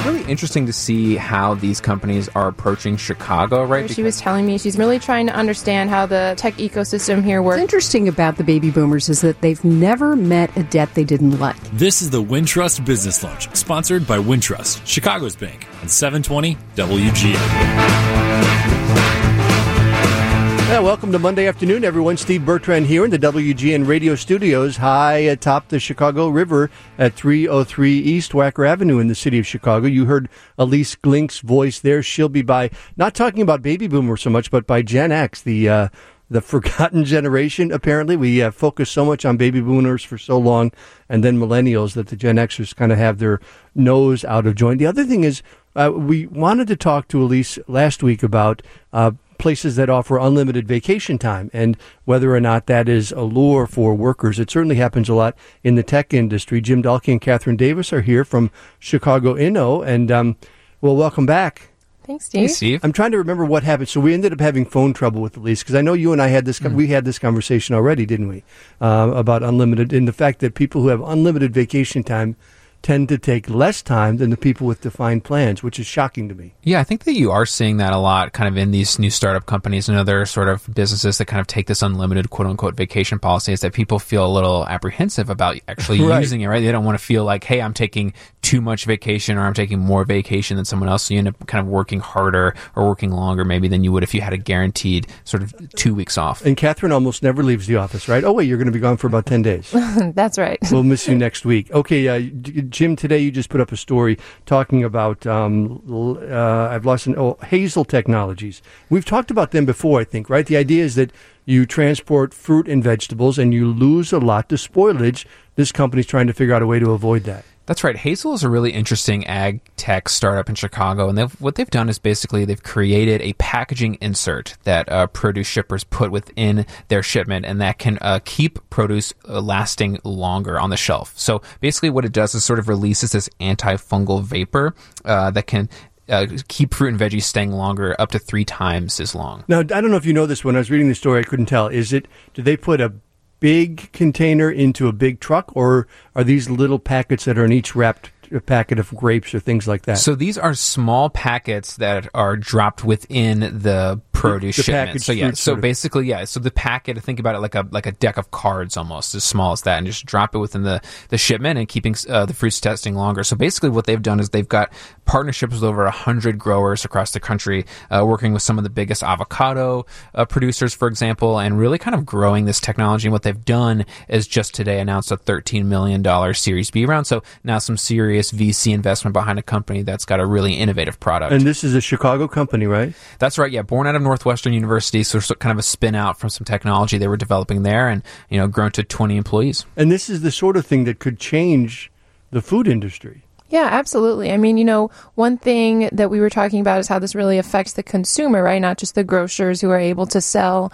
really interesting to see how these companies are approaching Chicago, right? She was telling me she's really trying to understand how the tech ecosystem here works. What's interesting about the baby boomers is that they've never met a debt they didn't like. This is the Wintrust Business Lunch, sponsored by Wintrust, Chicago's bank, on 720 WGN. Yeah, welcome to Monday afternoon, everyone. Steve Bertrand here in the WGN radio studios high atop the Chicago River at 303 East Wacker Avenue in the city of Chicago. You heard Elise Glink's voice there. She'll be by, not talking about baby boomers so much, but by Gen X, the forgotten generation, apparently. We focus so much on baby boomers for so long, and then millennials, that the Gen Xers kind of have their nose out of joint. The other thing is, we wanted to talk to Elise last week about places that offer unlimited vacation time and whether or not that is a lure for workers. It certainly happens a lot in the tech industry. Jim Dahlke and Catherine Davis are here from Chicago Inno, and well, welcome back. Thanks, Steve. Hey, Steve. I'm trying to remember what happened. So we ended up having phone trouble with Elise, because I know you and I had this. We had this conversation already, didn't we? About unlimited, and the fact that people who have unlimited vacation time tend to take less time than the people with defined plans, which is shocking to me. Yeah, I think that you are seeing that a lot kind of in these new startup companies and other sort of businesses that kind of take this unlimited quote-unquote vacation policy, is that people feel a little apprehensive about actually using it, right? They don't want to feel like, hey, I'm taking too much vacation or I'm taking more vacation than someone else. So you end up kind of working harder or working longer maybe than you would if you had a guaranteed sort of 2 weeks off. And Catherine almost never leaves the office, right? Oh, wait, you're going to be gone for about 10 days. That's right. We'll miss you next week. Okay, Jim, today you just put up a story talking about, Hazel Technologies. We've talked about them before, I think, right? The idea is that you transport fruit and vegetables and you lose a lot to spoilage. This company's trying to figure out a way to avoid that. That's right. Hazel is a really interesting ag tech startup in Chicago, and what they've done is basically they've created a packaging insert that produce shippers put within their shipment, and that can keep produce lasting longer on the shelf. So basically what it does is sort of releases this antifungal vapor that can keep fruit and veggies staying longer, up to 3 times as long. Now, I don't know if you know this. When I was reading the story, I couldn't tell. Do they put a big container into a big truck, or are these little packets that are in each wrapped packet of grapes or things like that? So these are small packets that are dropped within the produce shipment. So yeah, so basically, yeah. So the packet, think about it like a deck of cards almost, as small as that, and just drop it within the shipment and keeping the fruits testing longer. So basically, what they've done is they've got partnerships with over 100 growers across the country, working with some of the biggest avocado producers, for example, and really kind of growing this technology. And what they've done is just today announced a $13 million Series B round. So now some serious VC investment behind a company that's got a really innovative product. And this is a Chicago company, right? That's right. Yeah, born out of Northwestern University, so kind of a spin out from some technology they were developing there, and grown to 20 employees. And this is the sort of thing that could change the food industry. Yeah, absolutely. I mean, one thing that we were talking about is how this really affects the consumer, right? Not just the grocers who are able to sell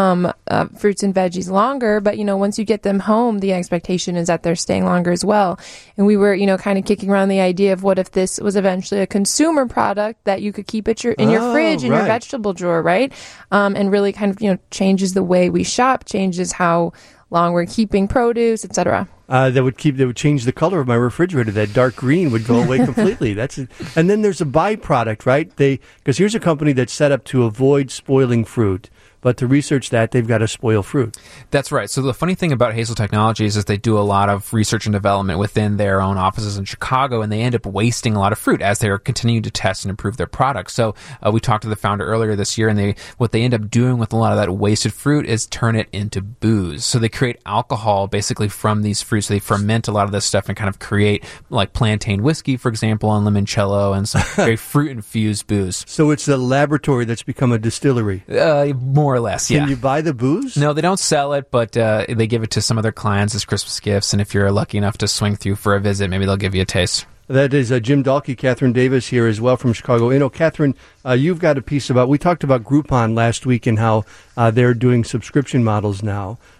fruits and veggies longer, but, once you get them home, the expectation is that they're staying longer as well. And we were, kind of kicking around the idea of what if this was eventually a consumer product that you could keep in your fridge, in your vegetable drawer, right? And really kind of, changes the way we shop, changes how long we're keeping produce, etc. That would change the color of my refrigerator. That dark green would go away completely. And then there's a byproduct, right? Because here's a company that's set up to avoid spoiling fruit. But to research that, they've got to spoil fruit. That's right. So the funny thing about Hazel Technologies is they do a lot of research and development within their own offices in Chicago, and they end up wasting a lot of fruit as they're continuing to test and improve their products. So we talked to the founder earlier this year, and what they end up doing with a lot of that wasted fruit is turn it into booze. So they create alcohol basically from these fruits. So they ferment a lot of this stuff and kind of create like plantain whiskey, for example, and limoncello, and some very fruit-infused booze. So it's a laboratory that's become a distillery. More or less, yeah. Can you buy the booze? No, they don't sell it, but they give it to some of their clients as Christmas gifts, and if you're lucky enough to swing through for a visit, maybe they'll give you a taste. That is Jim Dahlke, Catherine Davis here as well from Chicago. Catherine, you've got a piece we talked about Groupon last week and how they're doing subscription models now.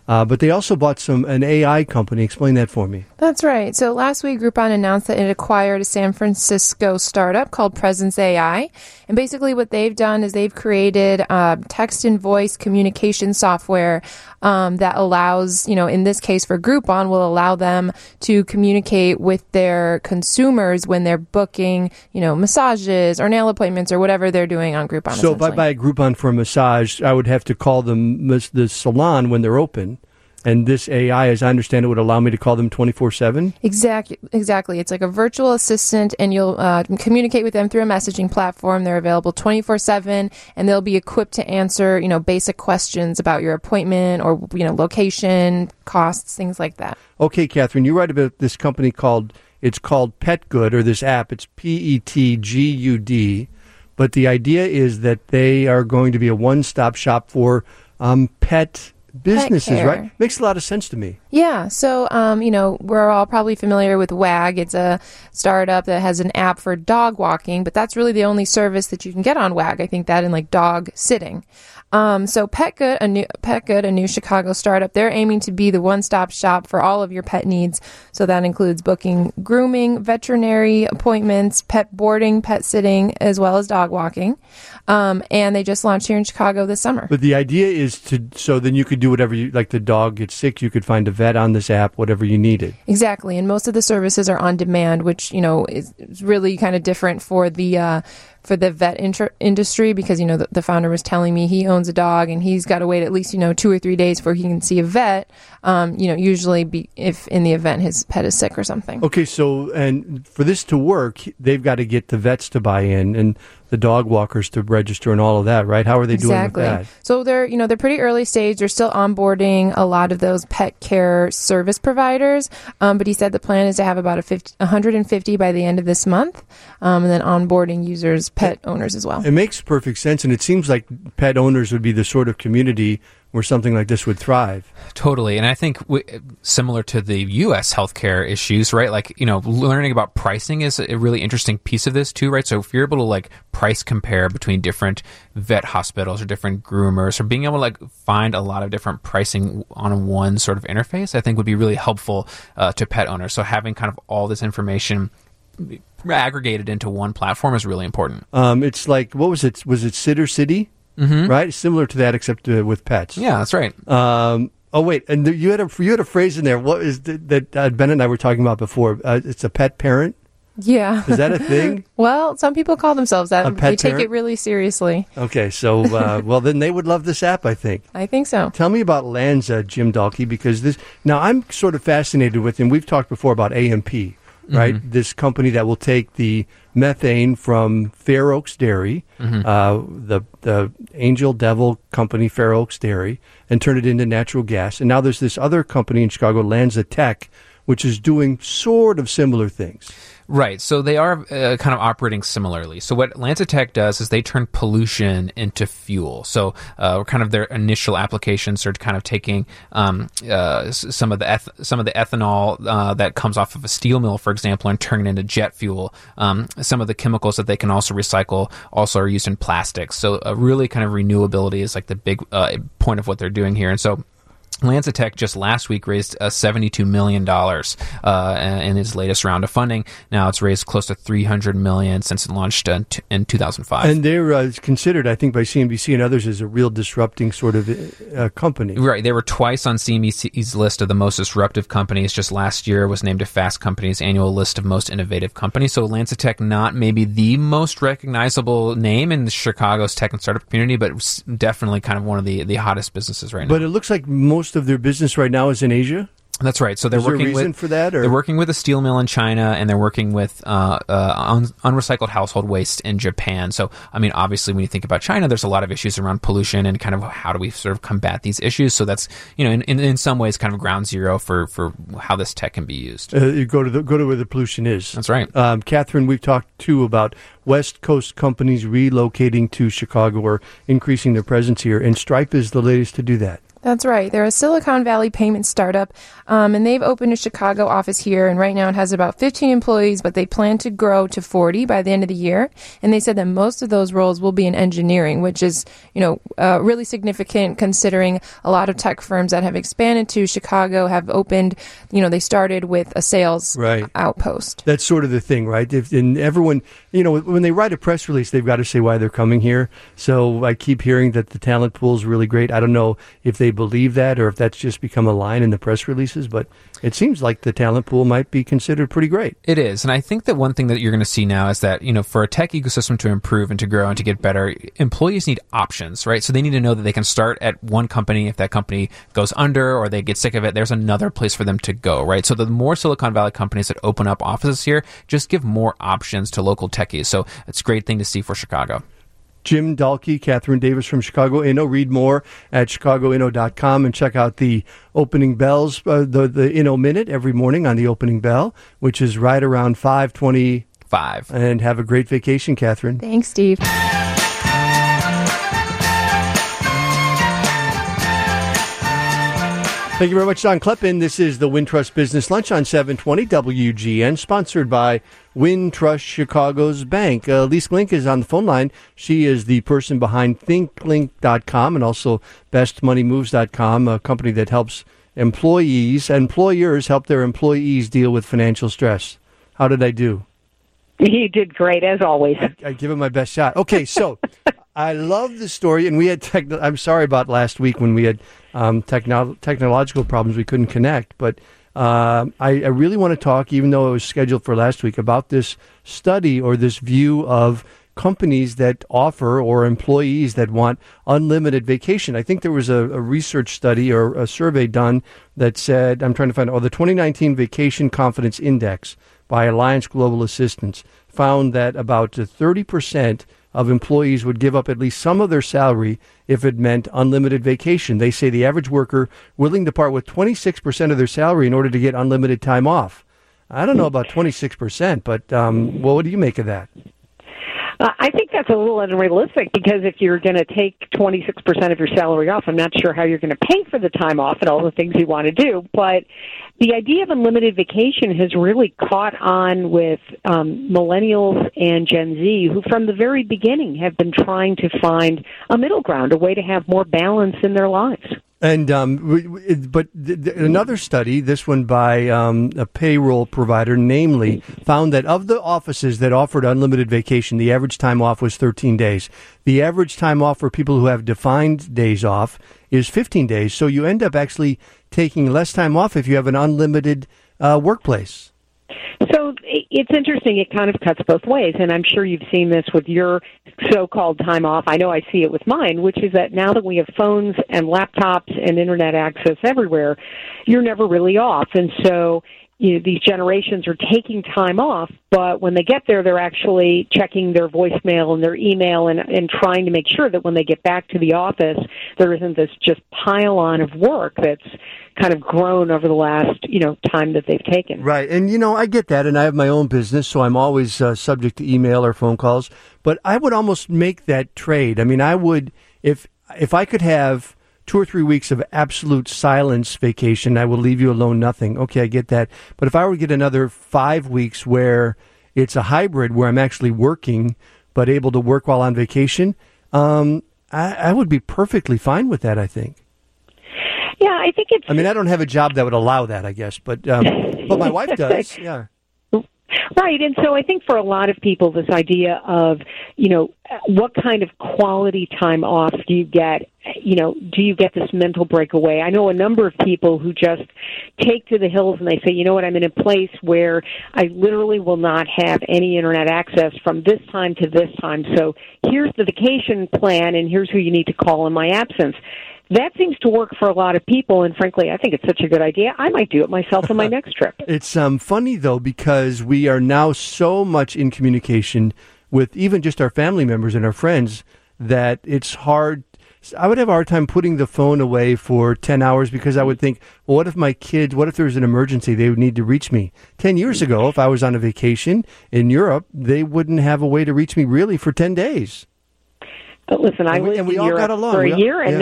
But they also bought an AI company. Explain that for me. That's right. So last week, Groupon announced that it acquired a San Francisco startup called Presence AI. And basically what they've done is they've created text and voice communication software that allows, in this case for Groupon, will allow them to communicate with their consumers when they're booking, massages or nail appointments or whatever they're doing on Groupon. So if I buy a Groupon for a massage, I would have to call them the salon when they're open. And this AI, as I understand it, would allow me to call them 24/7? Exactly. It's like a virtual assistant, and you'll communicate with them through a messaging platform. They're available 24/7, and they'll be equipped to answer, basic questions about your appointment or, location, costs, things like that. Okay, Catherine, you write about this company called PetGood, or this app. It's PETGUD. But the idea is that they are going to be a one-stop shop for pet businesses, right? Makes a lot of sense to me. Yeah. So, we're all probably familiar with WAG. It's a startup that has an app for dog walking, but that's really the only service that you can get on WAG. I think that and like dog sitting. So PetGood, a new Chicago startup, they're aiming to be the one-stop shop for all of your pet needs. So that includes booking grooming, veterinary appointments, pet boarding, pet sitting, as well as dog walking. And they just launched here in Chicago this summer. But the idea is so then you could do whatever you, like the dog gets sick, you could find a vet on this app, whatever you needed. Exactly. And most of the services are on demand, which, is really kind of different for the vet industry because, the founder was telling me he owns a dog and he's got to wait at least, 2 or 3 days before he can see a vet, usually if in the event his pet is sick or something. Okay, so, and for this to work, they've got to get the vets to buy in and the dog walkers to register and all of that, right? How are they doing with that? So they're pretty early stage. They're still onboarding a lot of those pet care service providers. But he said the plan is to have about 150 by the end of this month, and then onboarding users, pet owners as well. It makes perfect sense, and it seems like pet owners would be the sort of community where something like this would thrive. Totally. And I think similar to the U.S. healthcare issues, right? Like, learning about pricing is a really interesting piece of this too, right? So if you're able to price compare between different vet hospitals or different groomers or being able to find a lot of different pricing on one sort of interface, I think would be really helpful to pet owners. So having kind of all this information aggregated into one platform is really important. It's like, what was it? Was it Sitter City? Mm-hmm. Right, similar to that, except with pets. Yeah, that's right. Oh wait, and you had a phrase in there. What is that Ben and I were talking about before? It's a pet parent. Yeah, is that a thing? Well, some people call themselves that. They take it really seriously. Okay, so well then they would love this app, I think. I think so. Tell me about Lanza, Jim Dahlke, because now I'm sort of fascinated with, and we've talked before about AMP. Right, this company that will take the methane from Fair Oaks Dairy, the Angel Devil company, Fair Oaks Dairy, and turn it into natural gas. And now there's this other company in Chicago, Lanza Tech, which is doing sort of similar things. Right. So they are kind of operating similarly. So what Lanza Tech does is they turn pollution into fuel. So kind of their initial applications are kind of taking some of the ethanol that comes off of a steel mill, for example, and turning it into jet fuel. Some of the chemicals that they can also recycle also are used in plastics. So really kind of renewability is like the big point of what they're doing here. And so Lanza Tech just last week raised $72 million in its latest round of funding. Now it's raised close to $300 million since it launched in 2005. And they're considered, I think, by CNBC and others as a real disrupting sort of company. Right. They were twice on CNBC's list of the most disruptive companies. Just last year was named to Fast Company's annual list of most innovative companies. So Lanza Tech, not maybe the most recognizable name in Chicago's tech and startup community, but definitely kind of one of the hottest businesses right now. But it looks like most of their business right now is in Asia? That's right. So they're working reason for that, or? They're working with a steel mill in China, and they're working with unrecycled household waste in Japan. So, I mean, obviously, when you think about China, there's a lot of issues around pollution and kind of how do we sort of combat these issues. So that's, in some ways, kind of ground zero for how this tech can be used. You go to where the pollution is. That's right. Catherine, we've talked too about West Coast companies relocating to Chicago or increasing their presence here, and Stripe is the latest to do that. That's right. They're a Silicon Valley payment startup, and they've opened a Chicago office here, and right now it has about 15 employees, but they plan to grow to 40 by the end of the year. And they said that most of those roles will be in engineering, which is, really significant considering a lot of tech firms that have expanded to Chicago have opened, they started with a sales outpost. That's sort of the thing, right? And everyone, when they write a press release, they've got to say why they're coming here. So I keep hearing that the talent pool is really great. I don't know if they believe that or if that's just become a line in the press releases, but it seems like the talent pool might be considered pretty great. It is. And I think that one thing that you're going to see now is that, for a tech ecosystem to improve and to grow and to get better, employees need options, right? So they need to know that they can start at one company. If that company goes under or they get sick of it, there's another place for them to go, right? So the more Silicon Valley companies that open up offices here just give more options to local techies. So it's a great thing to see for Chicago. Jim Dahlke, Catherine Davis from Chicago Inno. Read more at chicagoinno.com and check out the opening bells, the Inno Minute every morning on the opening bell, which is right around 5:25. And have a great vacation, Catherine. Thanks, Steve. Thank you very much, Don Kleppen. This is the Wintrust Business Lunch on 720 WGN, sponsored by Wintrust Chicago's Bank. Lise Glink is on the phone line. She is the person behind ThinkLink.com and also BestMoneyMoves.com, a company that helps employers help their employees deal with financial stress. How did I do? You did great, as always. I give it my best shot. Okay, so I love the story, and we had I'm sorry about last week when we had technological problems. We couldn't connect, but I really want to talk, even though it was scheduled for last week, about this study or this view of companies that offer or employees that want unlimited vacation. I think there was a research study or a survey done that said, I'm trying to find, the 2019 Vacation Confidence Index by Alliance Global Assistance found that about 30% of employees would give up at least some of their salary if it meant unlimited vacation. They say the average worker willing to part with 26% of their salary in order to get unlimited time off. I don't know about 26%, but what do you make of that? I think that's a little unrealistic because if you're going to take 26% of your salary off, I'm not sure how you're going to pay for the time off and all the things you want to do. But the idea of unlimited vacation has really caught on with millennials and Gen Z, who from the very beginning have been trying to find a middle ground, a way to have more balance in their lives. And another study, this one by a payroll provider, namely, found that of the offices that offered unlimited vacation, the average time off was 13 days. The average time off for people who have defined days off is 15 days. So you end up actually taking less time off if you have an unlimited workplace. So it's interesting. It kind of cuts both ways, and I'm sure you've seen this with your so-called time off. I know I see it with mine, which is that now that we have phones and laptops and Internet access everywhere, you're never really off. And so these generations are taking time off, but when they get there, they're actually checking their voicemail and their email and trying to make sure that when they get back to the office, there isn't this just pile-on of work that's kind of grown over the last, time that they've taken. Right. And, I get that, and I have my own business, so I'm always subject to email or phone calls. But I would almost make that trade. I mean, I would, if I could have 2 or 3 weeks of absolute silence vacation, I will leave you alone, nothing. Okay, I get that. But if I were to get another 5 weeks where it's a hybrid, where I'm actually working, but able to work while on vacation, I would be perfectly fine with that, I think. Yeah, I think it's... I mean, I don't have a job that would allow that, I guess, but my wife does, yeah. Right, and so I think for a lot of people, this idea of, what kind of quality time off do you get? Do you get this mental breakaway? I know a number of people who just take to the hills and they say, you know what, I'm in a place where I literally will not have any Internet access from this time to this time. So here's the vacation plan, and here's who you need to call in my absence. That seems to work for a lot of people, and frankly, I think it's such a good idea. I might do it myself on my next trip. It's funny, though, because we are now so much in communication with even just our family members and our friends that it's hard. I would have a hard time putting the phone away for 10 hours because I would think, well, what if there's an emergency, they would need to reach me? 10 years ago, if I was on a vacation in Europe, they wouldn't have a way to reach me really for 10 days. But listen, I lived in Europe for a year, and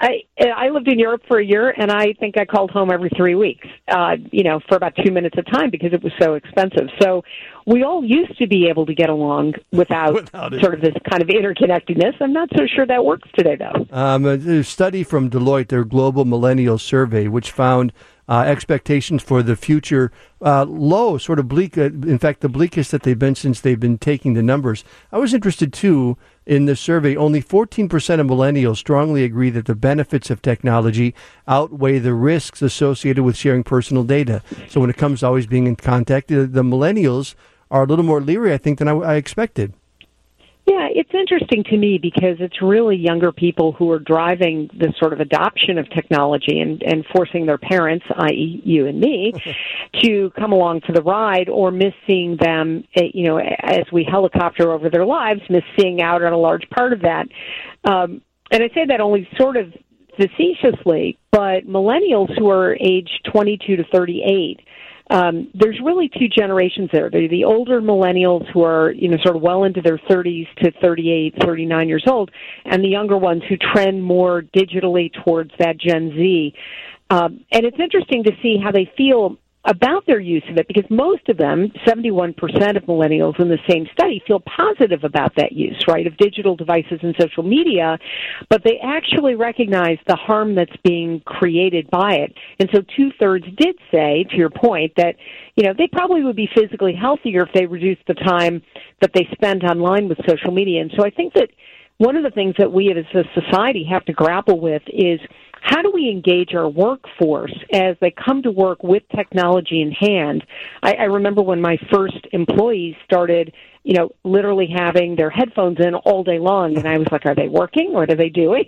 I lived in Europe for a year, and I think I called home every 3 weeks, for about 2 minutes a time because it was so expensive. So we all used to be able to get along without sort of this kind of interconnectedness. I'm not so sure that works today, though. A study from Deloitte, their Global Millennial Survey, which found expectations for the future low, sort of bleak, in fact, the bleakest that they've been since they've been taking the numbers. I was interested, too, in the survey. Only 14% of millennials strongly agree that the benefits of technology outweigh the risks associated with sharing personal data. So when it comes to always being in contact, the millennials are a little more leery, I think, than I expected. Yeah, it's interesting to me because it's really younger people who are driving this sort of adoption of technology and forcing their parents, i.e. you and me, to come along for the ride or miss seeing them, as we helicopter over their lives, miss seeing out on a large part of that. And I say that only sort of facetiously, but millennials who are aged 22 to 38, there's really two generations there. They're the older millennials who are, sort of well into their 30s to 38, 39 years old, and the younger ones who trend more digitally towards that Gen Z. And it's interesting to see how they feel about their use of it, because most of them, 71% of millennials in the same study, feel positive about that use, right, of digital devices and social media, but they actually recognize the harm that's being created by it. And so 2/3 did say, to your point, that, they probably would be physically healthier if they reduced the time that they spend online with social media. And so I think that one of the things that we as a society have to grapple with is how do we engage our workforce as they come to work with technology in hand? I remember when my first employees started, literally having their headphones in all day long, and I was like, are they working? What are they doing?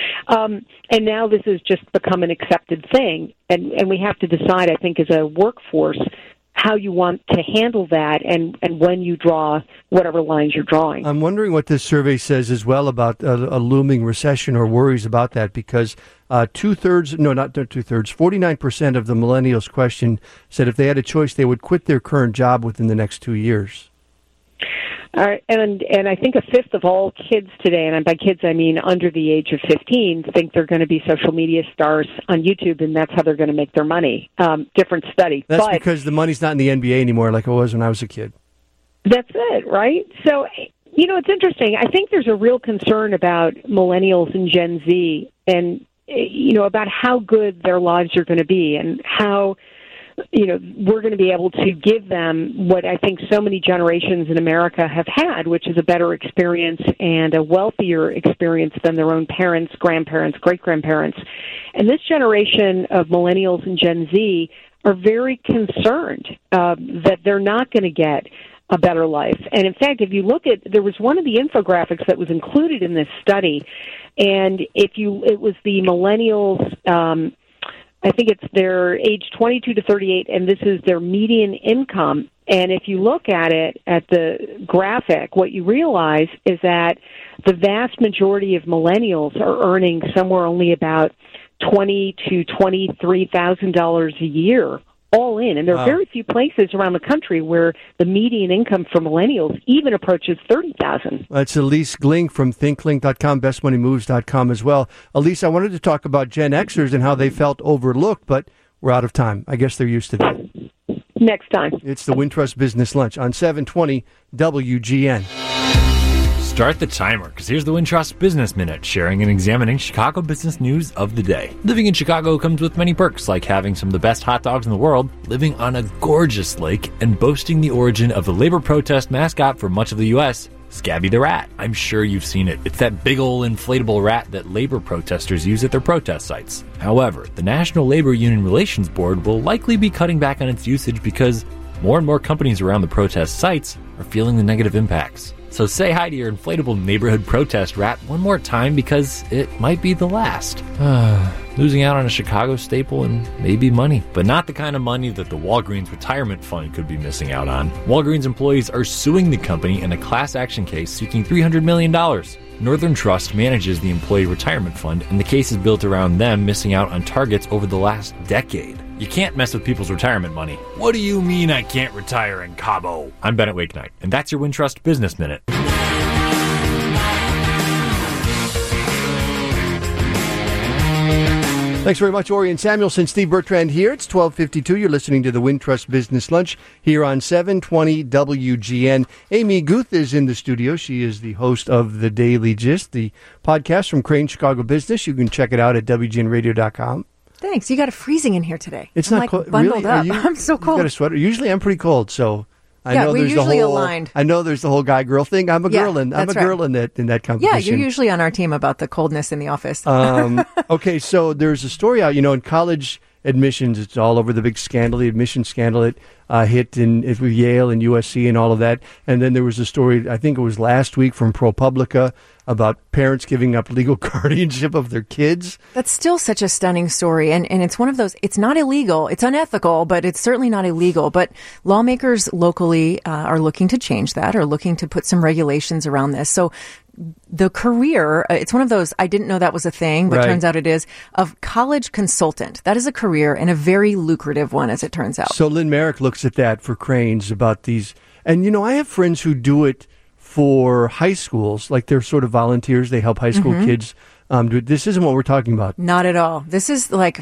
And now this has just become an accepted thing, and we have to decide, I think, as a workforce, how you want to handle that and when you draw whatever lines you're drawing. I'm wondering what this survey says as well about a looming recession or worries about that, because 49% of the millennials questioned said if they had a choice, they would quit their current job within the next 2 years. And I think a fifth of all kids today, and by kids I mean under the age of 15, think they're going to be social media stars on YouTube, and that's how they're going to make their money. Different study. That's because the money's not in the NBA anymore like it was when I was a kid. That's it, right? So, it's interesting. I think there's a real concern about millennials and Gen Z and, about how good their lives are going to be and how we're going to be able to give them what I think so many generations in America have had, which is a better experience and a wealthier experience than their own parents, grandparents, great-grandparents. And this generation of millennials and Gen Z are very concerned that they're not going to get a better life. And in fact, if you look at, there was one of the infographics that was included in this study, and it was the millennials, I think it's their age 22 to 38, and this is their median income. And if you look at it, at the graphic, what you realize is that the vast majority of millennials are earning somewhere only about $20,000 to $23,000 a year, all in. And there are very few places around the country where the median income for millennials even approaches $30,000. That's Elise Glink from ThinkLink.com, BestMoneyMoves.com as well. Elise, I wanted to talk about Gen Xers and how they felt overlooked, but we're out of time. I guess they're used to that. Next time. It's the Wintrust Business Lunch on 720 WGN. Start the timer, because here's the Wintrust Business Minute, sharing and examining Chicago business news of the day. Living in Chicago comes with many perks, like having some of the best hot dogs in the world, living on a gorgeous lake, and boasting the origin of the labor protest mascot for much of the U.S., Scabby the Rat. I'm sure you've seen it. It's that big ol' inflatable rat that labor protesters use at their protest sites. However, the National Labor Union Relations Board will likely be cutting back on its usage because more and more companies around the protest sites are feeling the negative impacts. So say hi to your inflatable neighborhood protest rat one more time, because it might be the last. Losing out on a Chicago staple and maybe money, but not the kind of money that the Walgreens retirement fund could be missing out on. Walgreens employees are suing the company in a class action case seeking $300 million. Northern Trust manages the employee retirement fund, and the case is built around them missing out on targets over the last decade. You can't mess with people's retirement money. What do you mean I can't retire in Cabo? I'm Bennett Wakenight, and that's your Wintrust Business Minute. Thanks very much, Orion Samuelson. Steve Bertrand here. It's 12:52. You're listening to the Wintrust Business Lunch here on 720 WGN. Amy Guth is in the studio. She is the host of The Daily Gist, the podcast from Crane Chicago Business. You can check it out at WGNradio.com. Thanks. You got it freezing in here today. It's I'm not cold. Bundled really? up. I'm so cold. You got a sweater? Usually I'm pretty cold, so... we're usually aligned. I know there's the whole guy-girl thing. I'm a girl in that competition. Yeah, you're usually on our team about the coldness in the office. Okay, so there's a story out, in college admissions. It's all over the big scandal, the admission scandal that hit with Yale and USC and all of that. And then there was a story, I think it was last week, from ProPublica about parents giving up legal guardianship of their kids. That's still such a stunning story. And it's one of those, it's not illegal, it's unethical, but it's certainly not illegal. But lawmakers locally are looking to change that, or looking to put some regulations around this. So the career, it's one of those, I didn't know that was a thing, but turns out it is, of college consultant. That is a career, and a very lucrative one, as it turns out. So Lynn Merrick looks at that for Cranes about these. And, I have friends who do it for high schools, like they're sort of volunteers. They help high school kids do it. This isn't what we're talking about. Not at all. This is like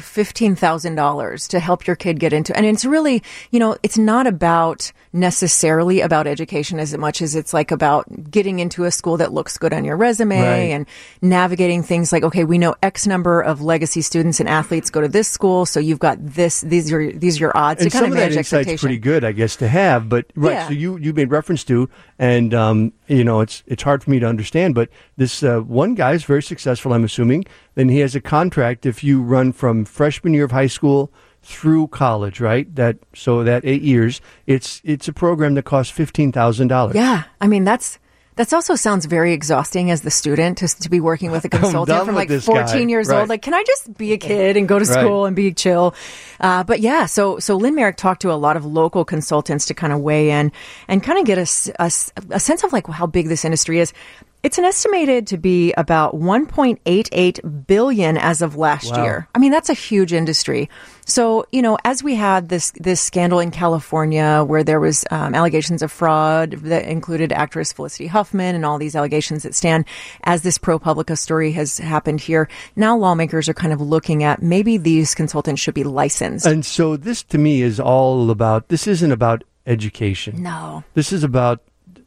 $15,000 to help your kid get into. And it's really, it's not about necessarily about education as much as it's like about getting into a school that looks good on your resume and navigating things like, okay, we know X number of legacy students and athletes go to this school, so you've got this. These are your odds. And to kind some of that insight's pretty good, I guess, to have. But so you made reference to, and it's hard for me to understand. But this one guy is very successful, I'm assuming. Then he has a contract if you run from freshman year of high school through college, right? That 8 years. It's a program that costs $15,000. Yeah, I mean that also sounds very exhausting as the student to be working with a consultant from like 14 years old. Like, can I just be a kid and go to school and be chill? But yeah, so Lynn Merrick talked to a lot of local consultants to kind of weigh in and kind of get a sense of like how big this industry is. It's an estimated to be about $1.88 billion as of last year. I mean, that's a huge industry. So, as we had this scandal in California where there was allegations of fraud that included actress Felicity Huffman and all these allegations that stand, as this ProPublica story has happened here, now lawmakers are kind of looking at maybe these consultants should be licensed. And so this to me is all about, this isn't about education. No. This is about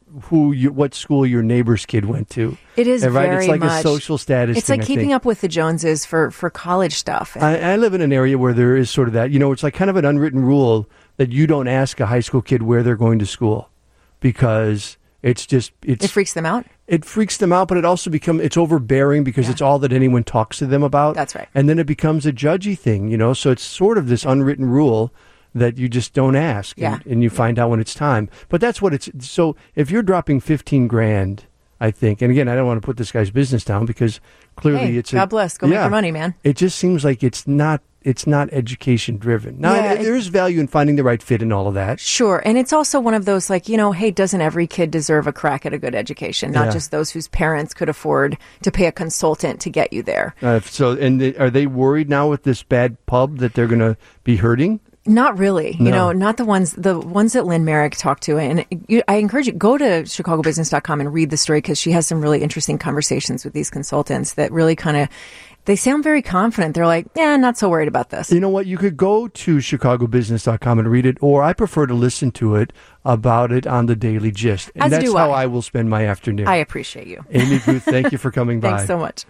what school your neighbor's kid went to. It is right? Very It's like much a social status It's thing, like keeping up with the Joneses for college stuff. I live in an area where there is sort of that. It's like kind of an unwritten rule that you don't ask a high school kid where they're going to school because it freaks them out. It freaks them out, but it also it's overbearing because it's all that anyone talks to them about. That's right. And then it becomes a judgy thing, so it's sort of this unwritten rule that you just don't ask, and you find out when it's time. But that's what it's. So if you're dropping $15,000, I think, and again, I don't want to put this guy's business down because clearly God bless, go make your money, man. It just seems like it's not education driven. Now, there is value in finding the right fit and all of that. Sure, and it's also one of those like, hey, doesn't every kid deserve a crack at a good education? Not just those whose parents could afford to pay a consultant to get you there. Are they worried now with this bad pub that they're going to be hurting? Not really. No. Not the ones that Lynn Merrick talked to. And I encourage you, go to chicagobusiness.com and read the story because she has some really interesting conversations with these consultants that really they sound very confident. They're like, not so worried about this. You know what? You could go to chicagobusiness.com and read it, or I prefer to listen to it about it on the Daily Gist. And that's how I will spend my afternoon. I appreciate you. Amy Guth, thank you for coming by. Thanks so much.